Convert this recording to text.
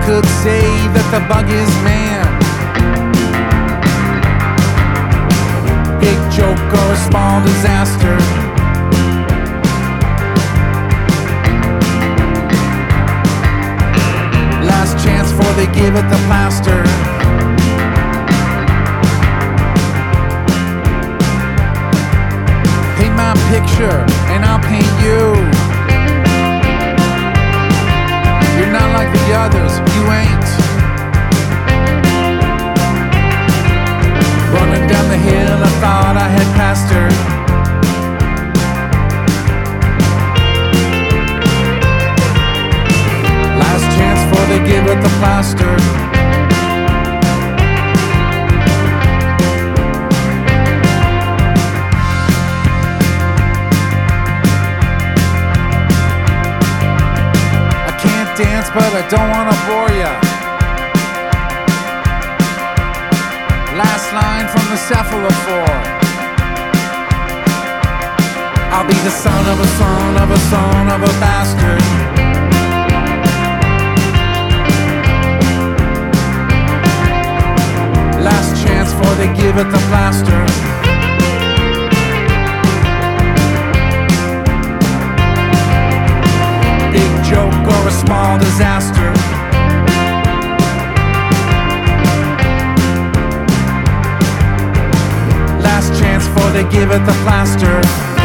could say that the bug is man. Big joke or a small disaster. Last chance before they give it the plaster. Paint my picture and I'll paint you. You're not like the others, you ain't. Running down the hill, I thought I had passed her. Last chance before they give it the plaster. I can't dance, but I don't wanna bore ya. Last line from the cephalophore. I'll be the son of a son of a son of a bastard. Last chance before they give it the plaster. Big joke or a small disaster. Last chance before they give it the plaster.